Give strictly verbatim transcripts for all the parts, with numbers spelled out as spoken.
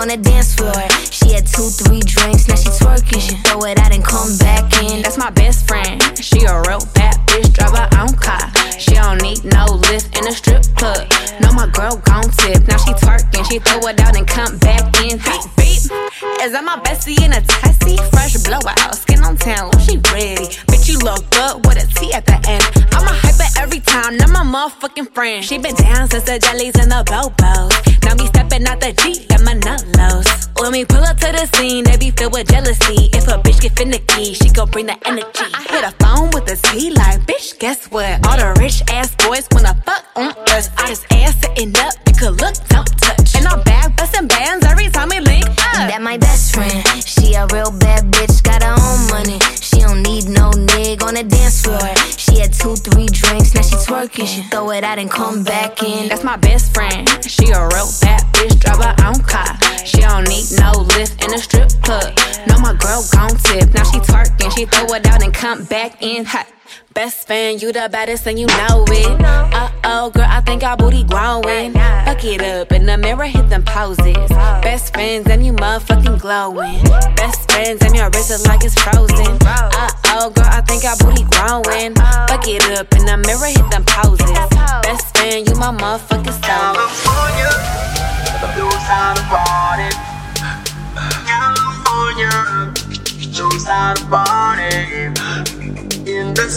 on the dance floor. She had two, three drinks, now she twerking. She throw it out and come back in. That's my best friend. She a real bad bitch, drive her own car. She don't need no lift in a strip club. No, my girl gon' tip. Now she twerking, she throw it out and come back in. Beep, beep. Is that my bestie in a tessie? Fresh blowout, skin on town, she ready. Bitch, you look good with a T at the end. I'm a hyper every time, not my motherfucking friend. She been down since the jellies and the bobos. Now me stepping out the Jeep, got my nut lows. When we pull up to the scene, they be filled with jealousy. If a bitch get finicky, she gon' bring the energy. I hit a phone with a T like, bitch, guess what? All the rich ass boys wanna fuck on us. I just ass sitting up, you could look, don't touch. And I'm back bustin' bands every time we link up. That my best friend, she a real bad bitch, got her own money. She don't need no nigga on the dance floor. She had two, three drinks, now she twerking. She throw it out and come back in. That's my best friend, she a real bad bitch, drive her own car. She don't need no lift in a strip club. No, my girl gon' tip, now she twerking. She throw it out and come back in hot. Best fan, you the baddest and you know it. Uh-oh, girl, I think our booty growing. Fuck it up, in the mirror, hit them poses. Best friends and you motherfucking glowing. Best friends and your wrist is like it's frozen. Uh-oh, girl, I think our booty growing. Fuck it up, in the mirror, hit them poses. Best friend, you my motherfucking soul. California, the blue side of party. California, blue side of party. In the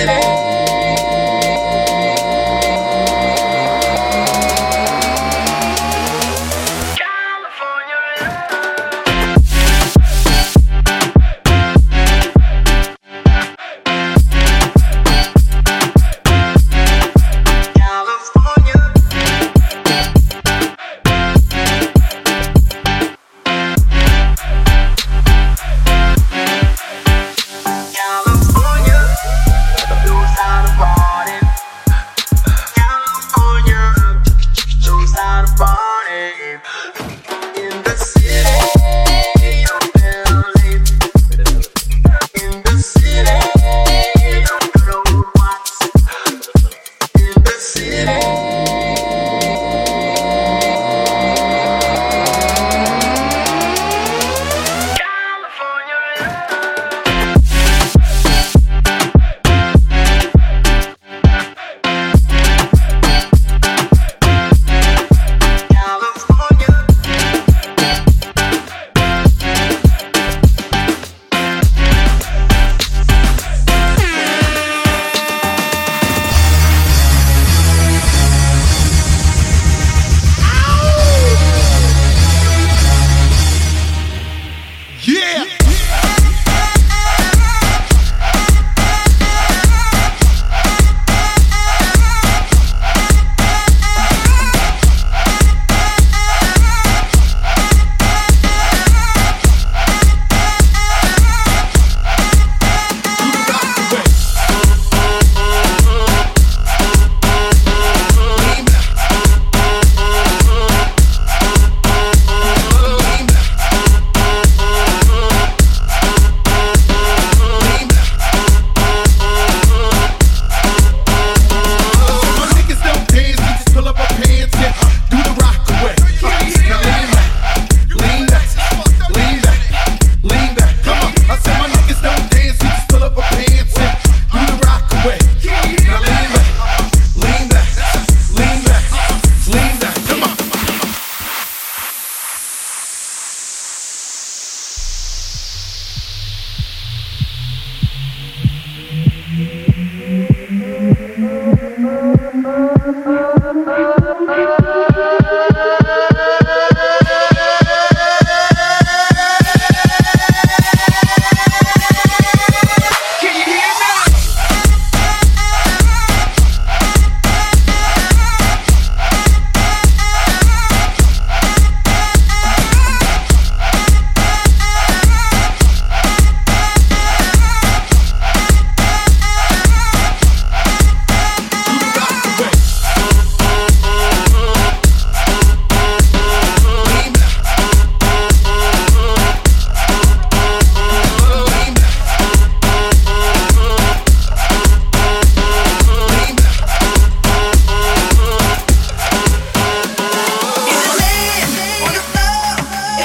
city. Blue side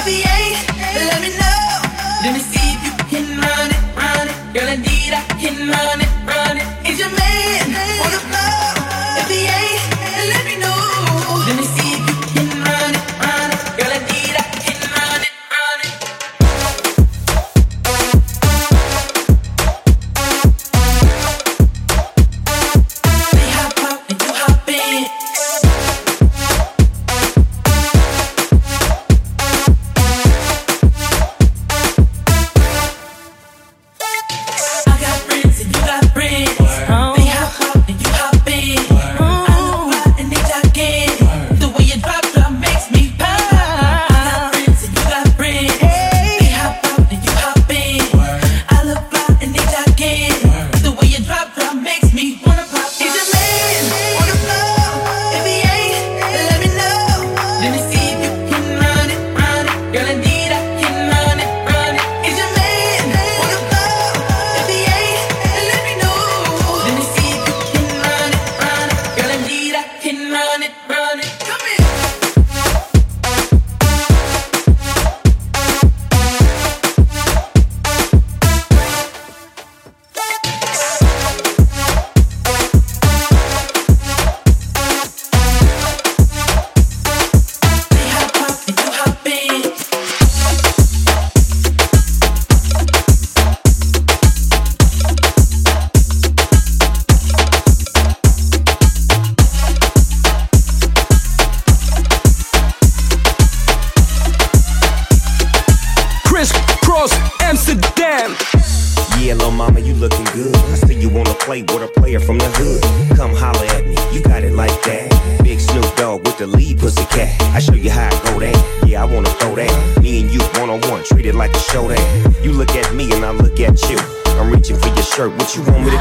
If he ain't, let me know. Let me see if you can run it, run it. Girl, indeed I can run it, run it. Is your man on the floor? If he ain't, let me know. Let me see if you can run it, run it. Girl, indeed I can run it, run it. They hop out and you hop in. What you want me to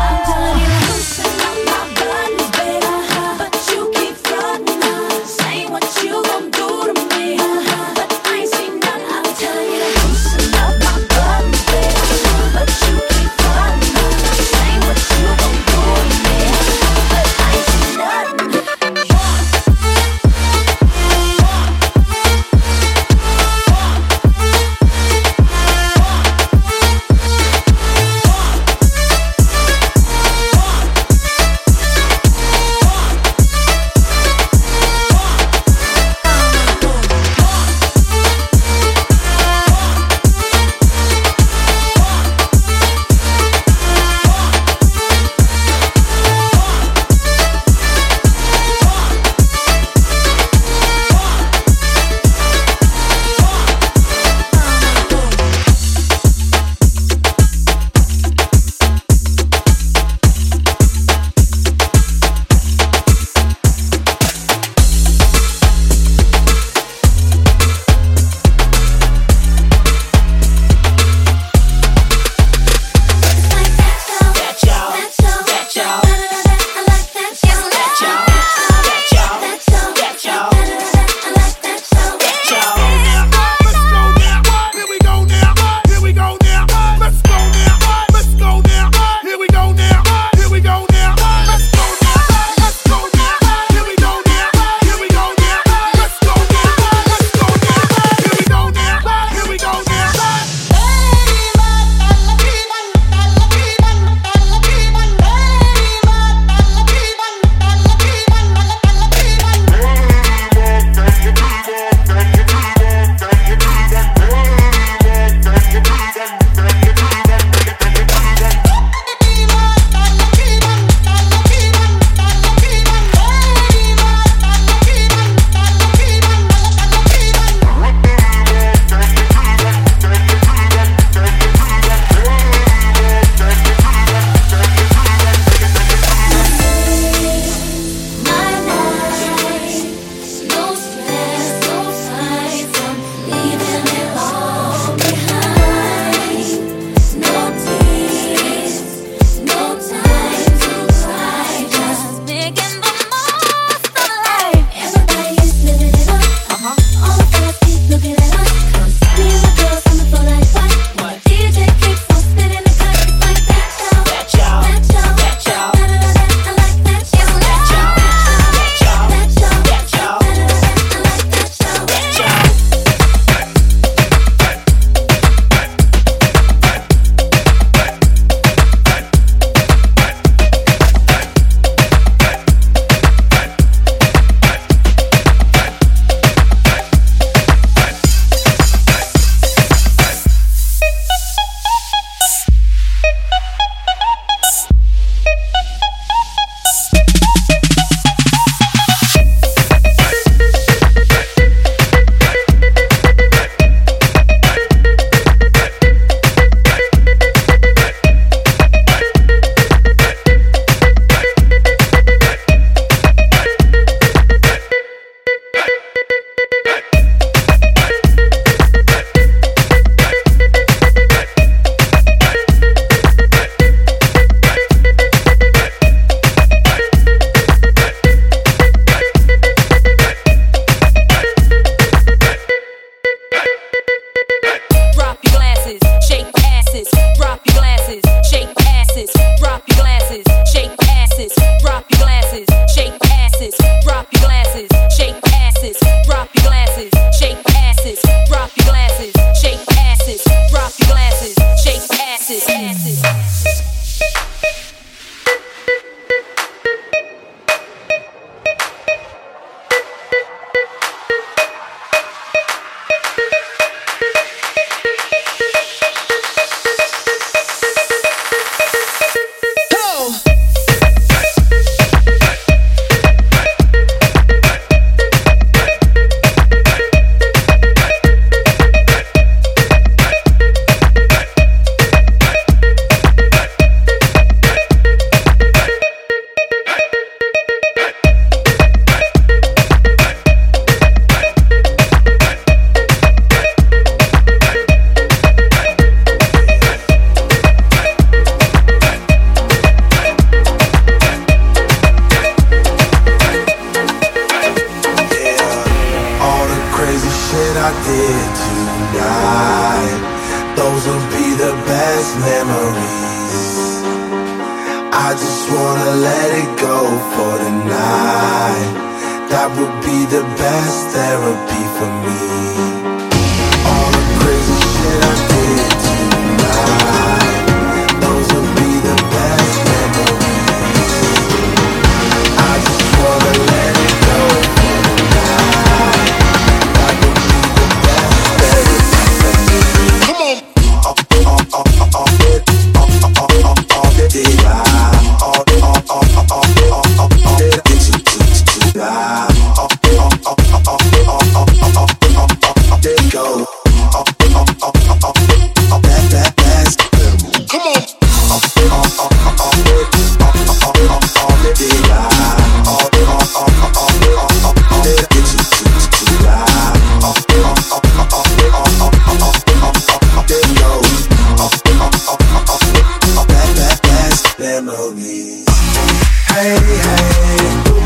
tonight. Those will be the best memories. I just wanna let it go for the night. That would be the best therapy for me. All the crazy shit I did tonight, those will be the best memories. I just wanna let it go for the night. That would be the best therapy for me. Come on. All, all, all, all, all, all, all, all, all the day, all, all, all, all, all, all, all, all the get you to, to, to, die. All, all, all, all, all, all, all, all, all, all, there you go. All, all, all, all, all, all, that, that, that's come on. All, all, all, all, all, all, all, all, all the day, all, all, all, all, all, all, all, there get you to, to, to, die. All, all, all, all, all, all, all, all, there you go. All, all, all, all, all, that, that, that's memories. Hey, hey.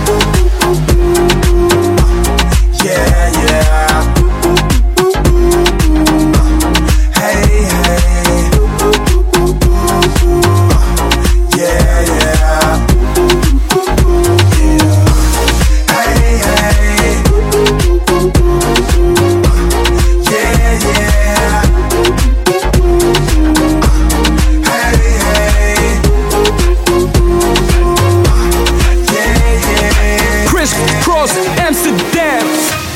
Yeah, yeah. Hey, hey. Yeah, yeah. Yeah. Hey, hey. Yeah, yeah. Hey, hey. Yeah, yeah. Chris Cross Amsterdam.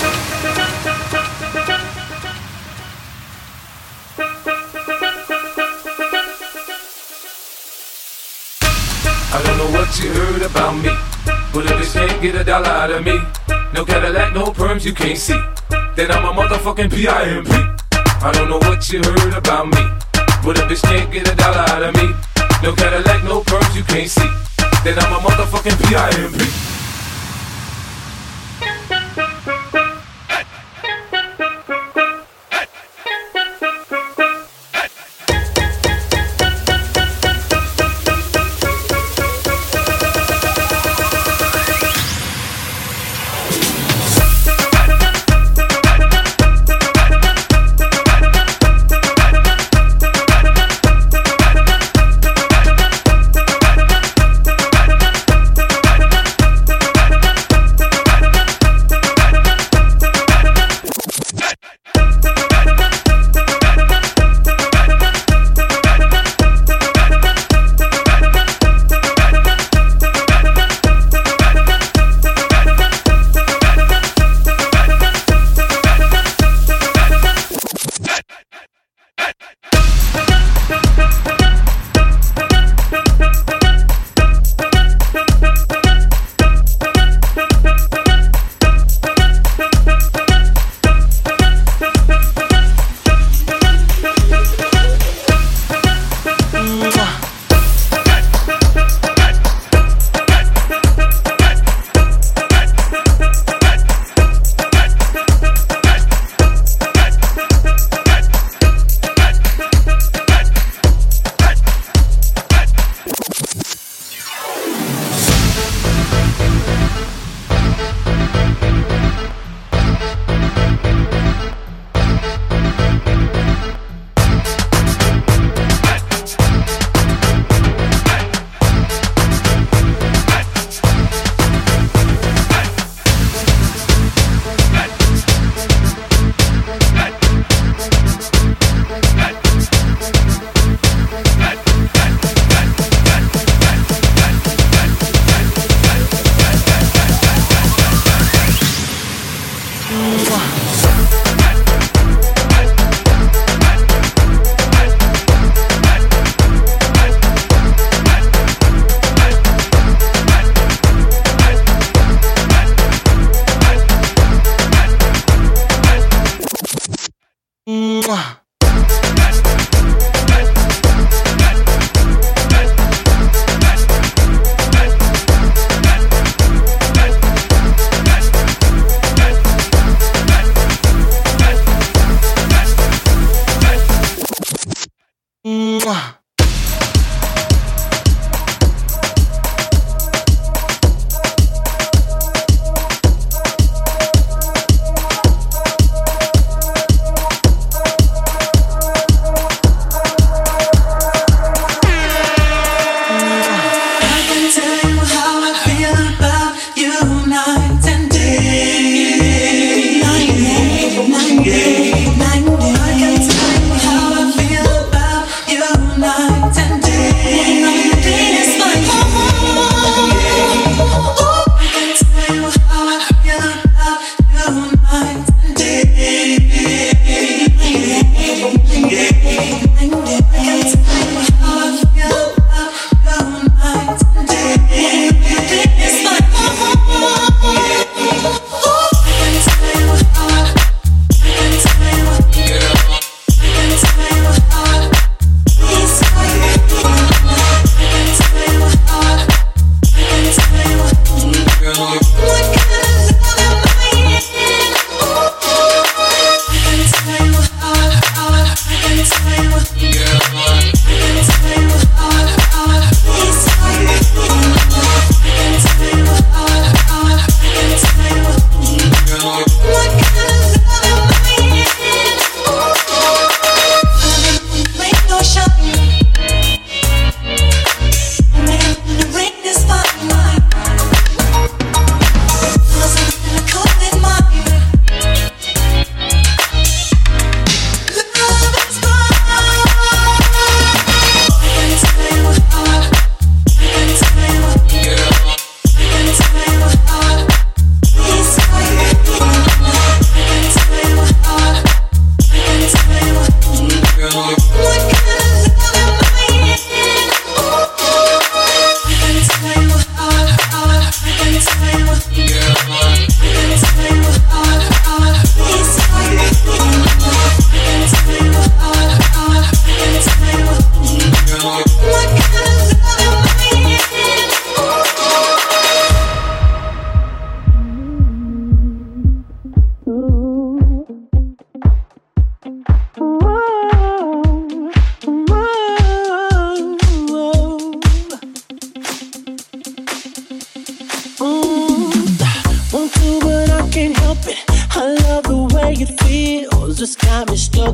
I don't know what you heard about me, but if this can't get a dollar out of me, no Cadillac, no perms, you can't see, then I'm a motherfucking P I M P. I don't know what you heard about me, but if this can't get a dollar out of me, no Cadillac, no perms, you can't see, then I'm a motherfucking P I M P.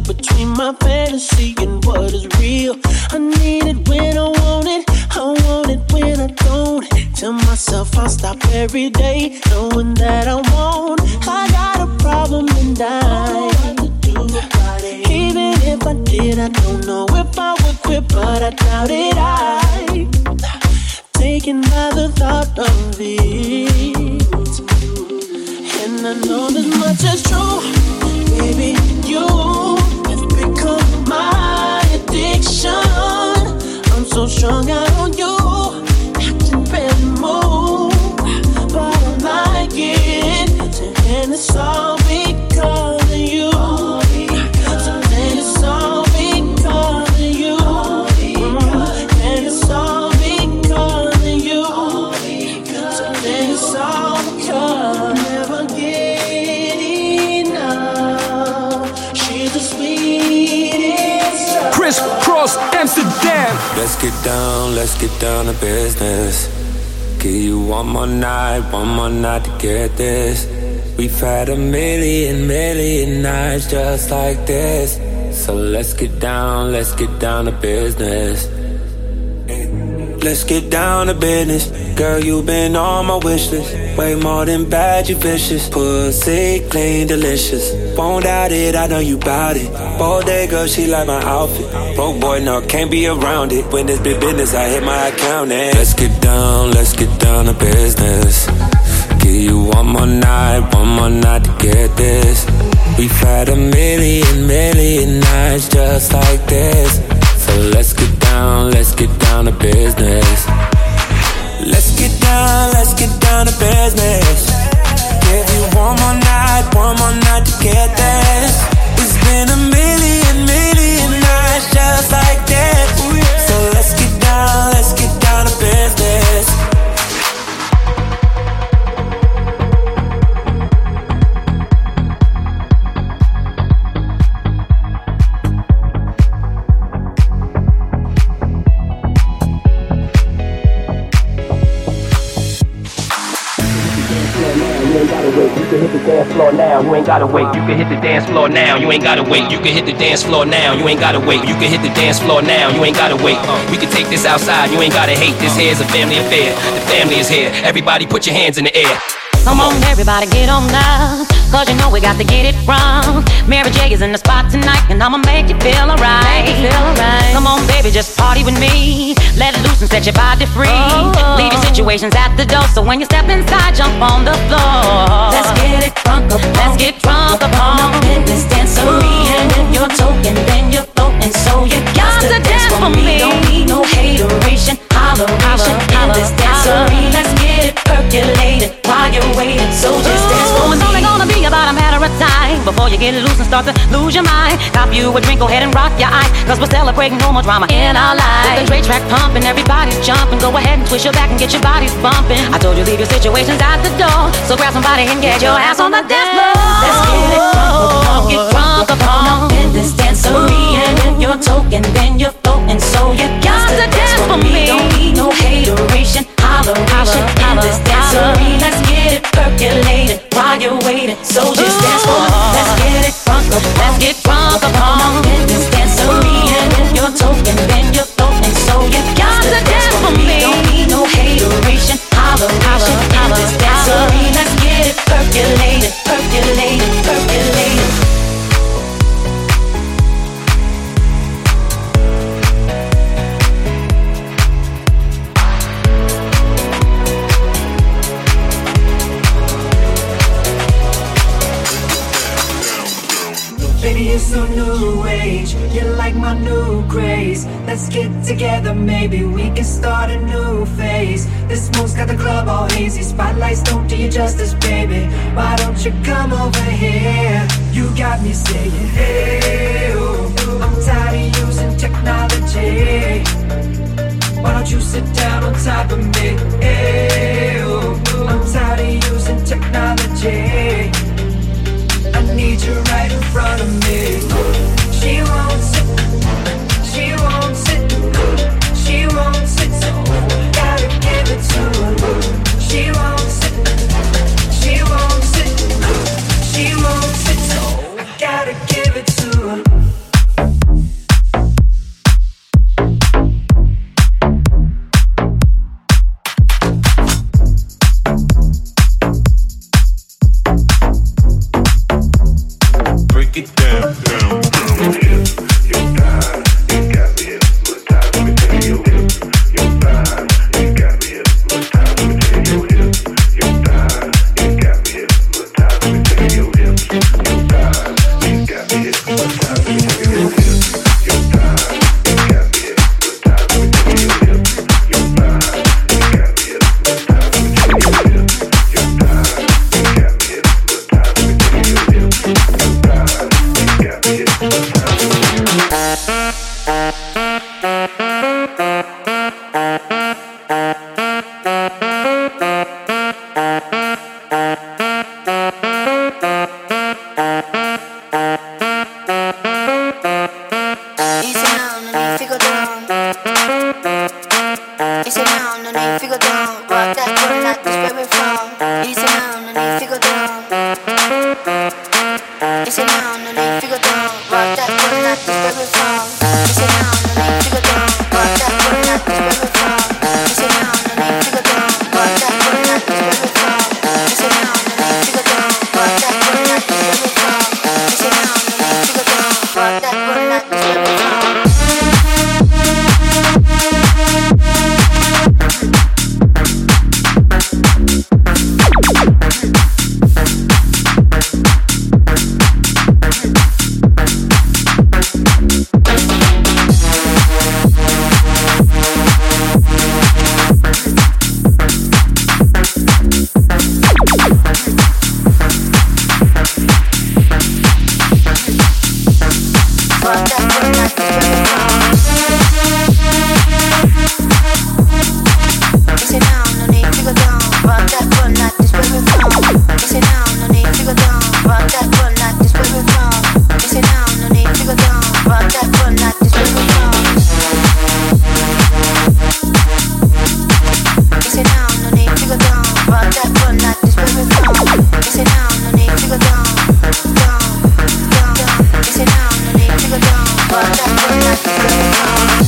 between my fantasy and what is real. I need it when I want it, I want it when I don't. Tell myself I'll stop every day, knowing that I won't. I got a problem and I even if I did, I don't know if I would quit, but I doubt it. I taken by the thought of it, and I know this much is true, baby. You have become my addiction. I'm so strung out on you, I can barely move, but I like it, and it's all because of you. Amsterdam. Let's get down, let's get down to business. Give you one more night, one more night to get this. We've had a million, million nights just like this. So let's get down, let's get down to business. Let's get down to business. Girl, you've been on my wish list. Way more than bad, you vicious. Pussy clean, delicious. Won't doubt it, I know you bout it. Bodega, she like my outfit. Broke boy, no, can't be around it. When it's big business, I hit my account and let's get down, let's get down to business. Give you one more night, one more night to get this. We've had a million, million nights just like this. So let's get down, let's get down to business. Let's get down, let's get down to business. Give you one more night, one more night to get this. It's been a million, million nights just like this. So let's get down, let's get down to business. Now, you ain't gotta wait. You can hit the dance floor now. You ain't gotta wait. You can hit the dance floor now. You ain't gotta wait. You can hit the dance floor now. You ain't gotta wait. We can take this outside. You ain't gotta hate. This here's a family affair. The family is here. Everybody put your hands in the air. Come on, everybody, get on now, cause you know we got to get it wrong. Mary J is in the spot tonight, and I'ma make you feel alright. Feel alright. Come on, baby, just party with me. Let it loose and set your body free. Oh, oh. Leave your situations at the door, so when you step inside, jump on the floor. Let's get it drunk up. Let's get drunk up on this dancery. And if you're token, then you're floating, so you got to dance for me. Don't need no hateration, holleration in this dancery. Let's get it percolated while you're waiting, so just dance for me. It's only gonna be about a matter of time before you get loose and start to lose your mind. Cop you a drink, go ahead and rock your eye, cause we're celebrating no more drama in our lives. With the great track pumping, everybody's jumping. Go ahead and twist your back and get your bodies bumping. I told you leave your situations at the door, so grab somebody and get your ass on the dance floor. Let's get it drunk, get drunk upon in this dancery. And if you're token, then you're floating, so you got to dance for me. Don't need no hateration, holleration in this dancery. Let's get it percolated while you're waiting, so just dance for me. Let's get it drunk up, let's get drunk upon in this dancery. And if you're token, then you're floating, so you got to dance for me. Don't need no hateration, holleration in this dancery. Let's get it percolated, percolated, percolated. Baby, you're so new age, you're like my new craze. Let's get together, maybe we can start a new phase. This smoke's got the club all hazy, spotlights don't do you justice, baby. Why don't you come over here? You got me saying, hey, oh, I'm tired of using technology. Why don't you sit down on top of me? Hey, oh, I'm tired of using technology. I need you right in front of me. She won't sit, she won't sit, she won't sit, so gotta give it to her. She won't sit, she won't sit, she won't sit, so I gotta give it to her. Sit down, no need to go down. Fuck that, fuck that,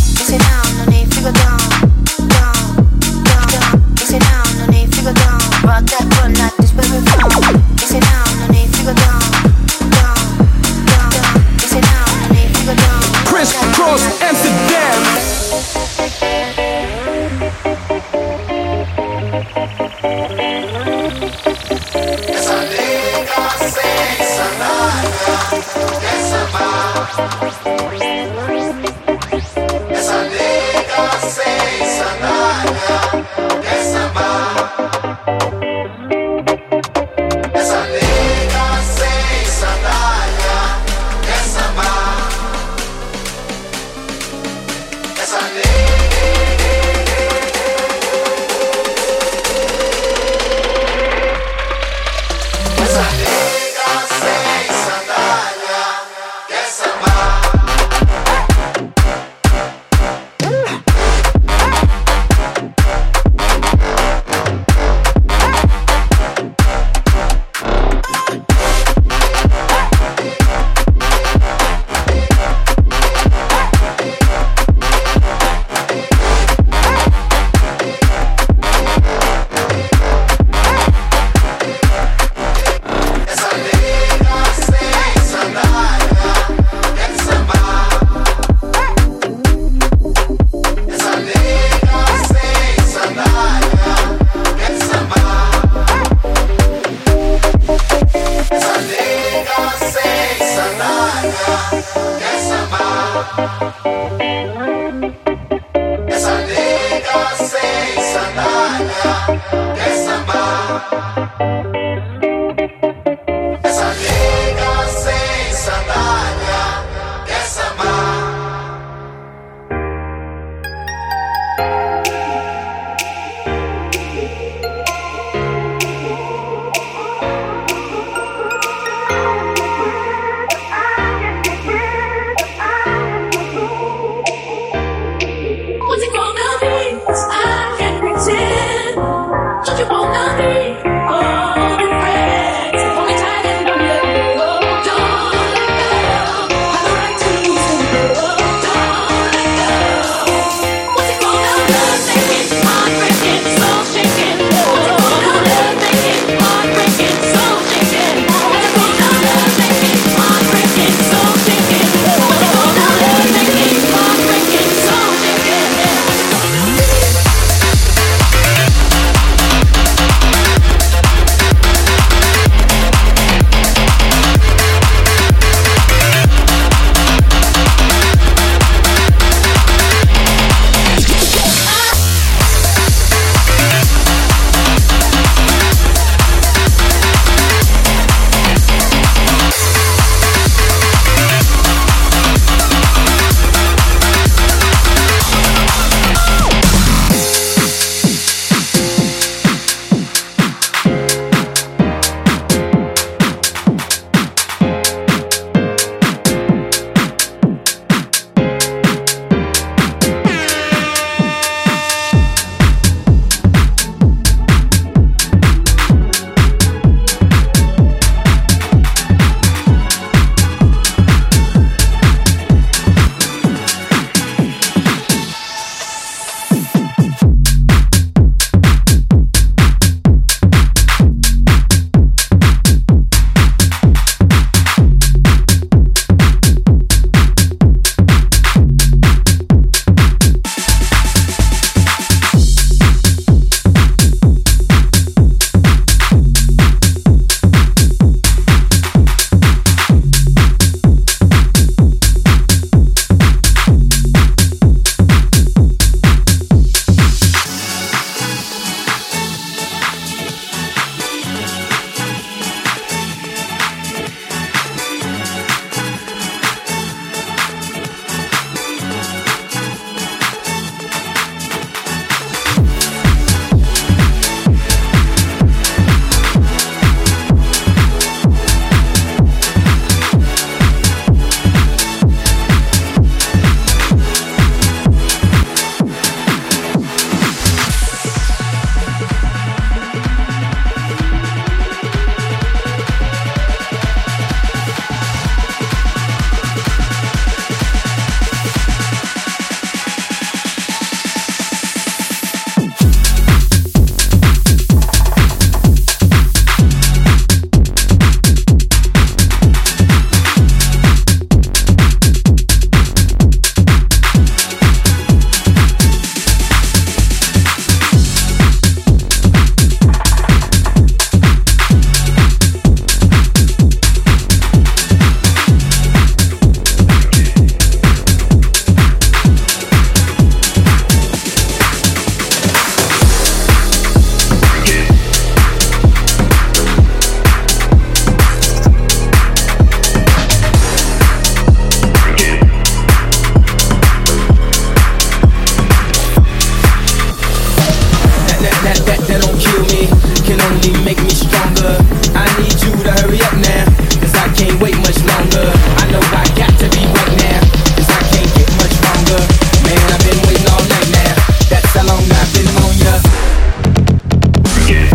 That, that, that don't kill me, can only make me stronger. I need you to hurry up now, cause I can't wait much longer. I know I got to be right now, cause I can't get much longer. Man, I've been waiting all night now, that's how long I've been on ya. Yeah.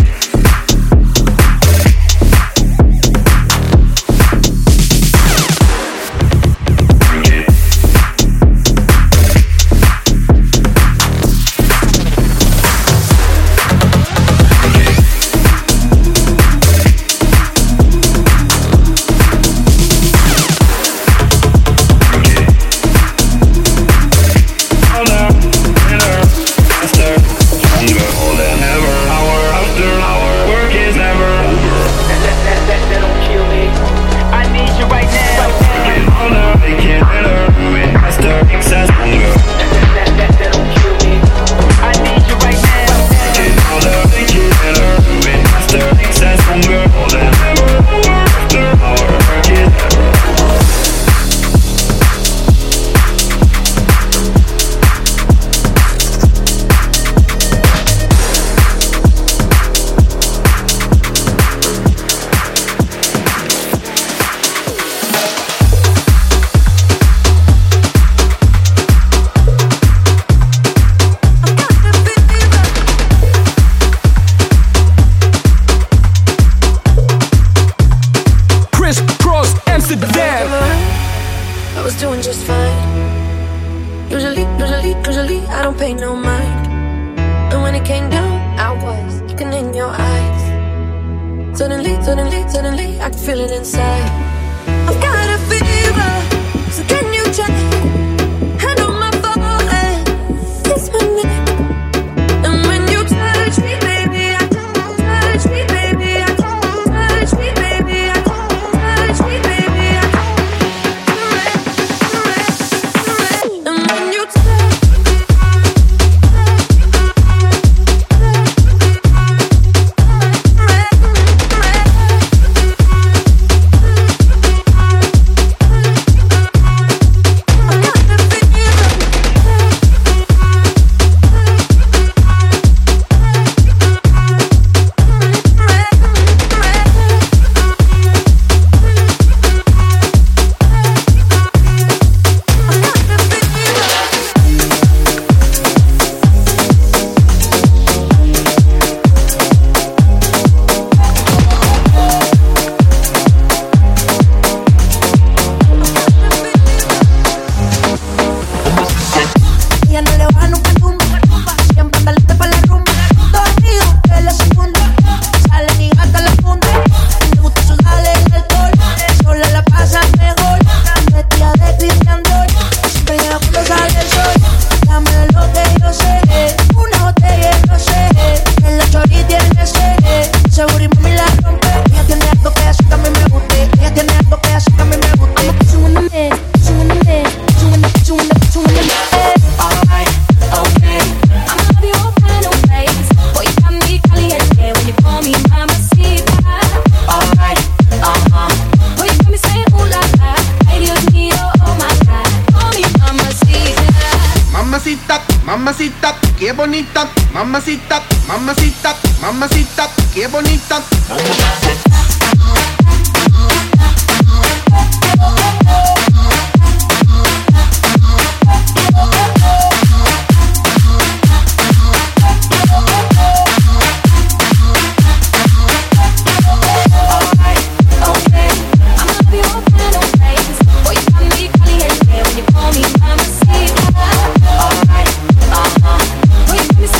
Mamacita, qué bonita, mamacita, mamacita, mamacita, qué bonita.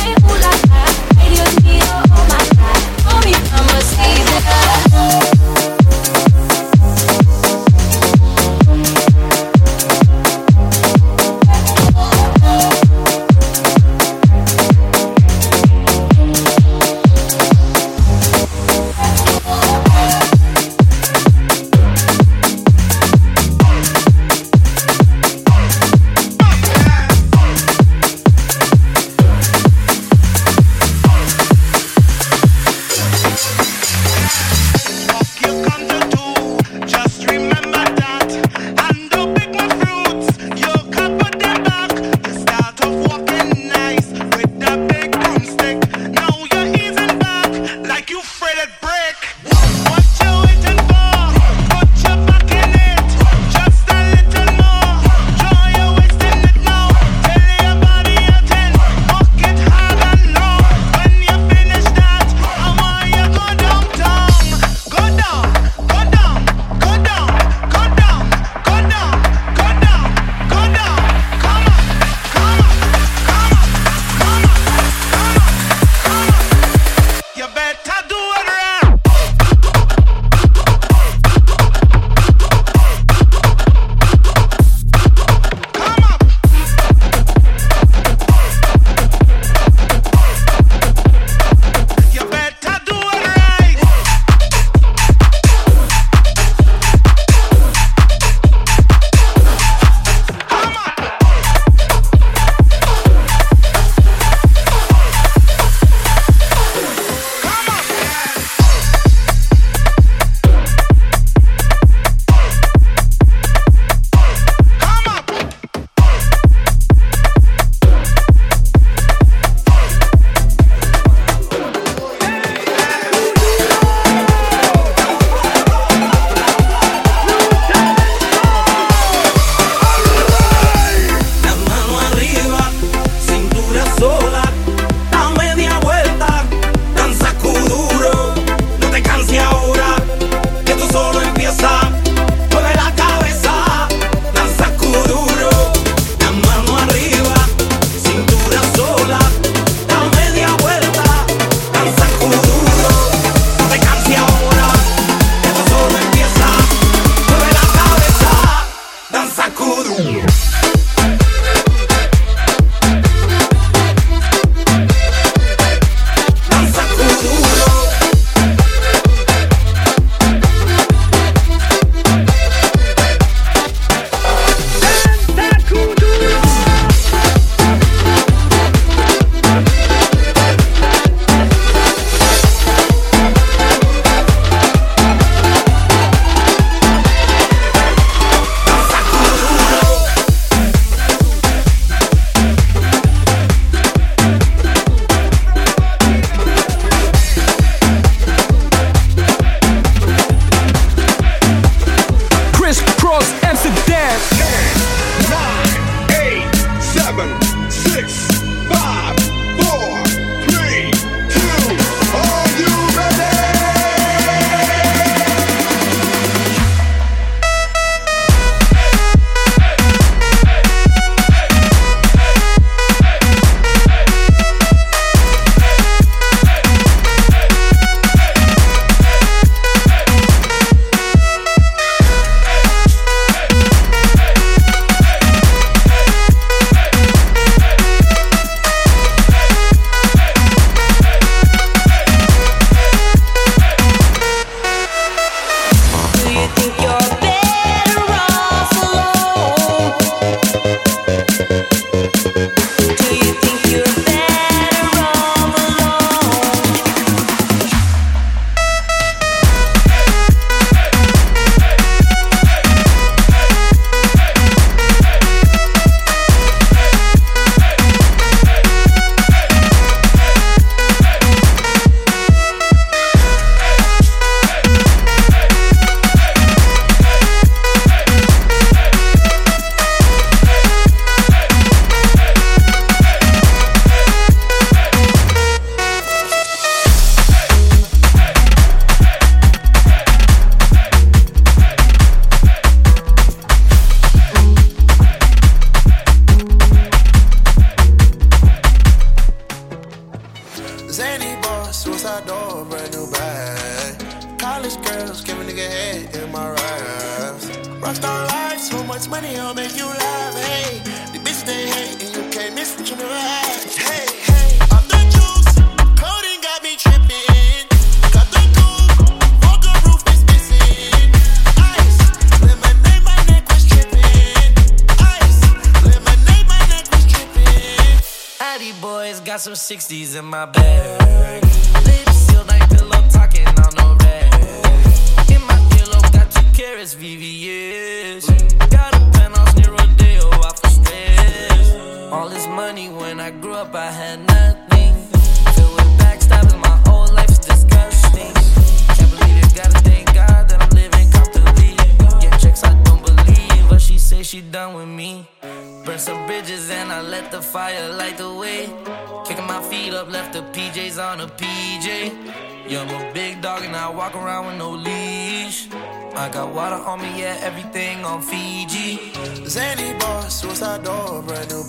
Mamacita. money, I'll make you laugh. Hey, the bitch they hate, and you can't miss what you never had. Hey, hey, off the juice, coding got me tripping. Got the coupe, Walker roof is missing. Ice, lemonade, my neck was tripping. Ice, lemonade, my neck was tripping. Addy boys got some sixties in my bag. Lips sealed like pillow talking on no rag. In my earlobe got two carats, V V S. Got a penthouse near Rodeo off the stairs. All this money when I grew up I had nothing. Filled with backstabbing, my whole life is disgusting. Can't believe it, gotta thank God that I'm living comfortably. Get checks I don't believe, but she say she done with me. Burn some bridges and I let the fire light the way. Kicking my feet up, left the P Js on a P J. Yeah, I'm a big dog and I walk around with no leash. I got water on me, yeah, everything on Fiji. Zany boss, suicide door, brand new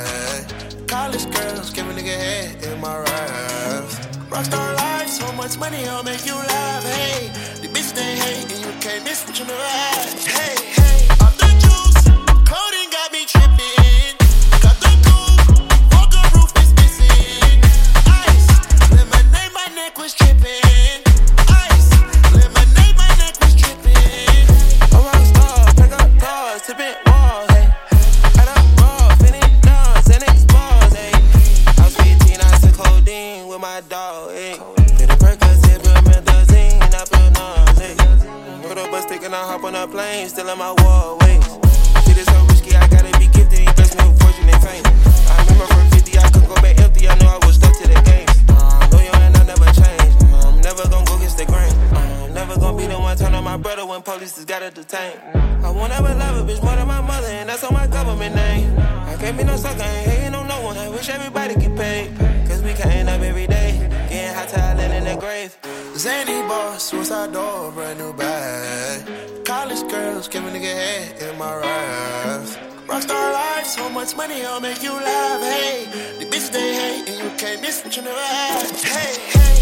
bag. College girls, give a nigga head in my raps. Rockstar life, so much money, I'll make you laugh. Hey, the bitch they hate, and you can't miss what you never had. Hey, hey, off the juice, coding got me tripping. Got the coupe, Walker roof is missing. Ice, lemonade, my neck was tripping. Ice, lemonade, my neck was tripping. A rockstar, pick up doors, tipping walls, hey. Add up raw, finish nuts and expose, hey. I was fifteen, I took codeine with my dog, hey. Did a Percocet, promethazine, I feel nauseous. Put up a stick and I hop on a plane, still in my wall waist. Shit is so risky, I gotta be gifted, he blessed me with fortune and fame. I remember from fifty, I couldn't go back empty, I knew I was stuck to the game. I'm loyal and I never change, I'm never gonna go against the grain. I'm never gonna be the one turn on my brother when police just gotta detain. I won't ever love a bitch more than my mother, and that's on my government name. I can't be no sucker, I ain't hating on no one, I wish everybody get paid. Cause we can't up every day, getting hot talent in the grave. Zany boss, suicide door, brand new bag. College girls, give a nigga head in my raps. Rockstar life, so much money, I'll make you laugh. Hey, the bitch they hate, and you can't miss what you never had. Hey, hey.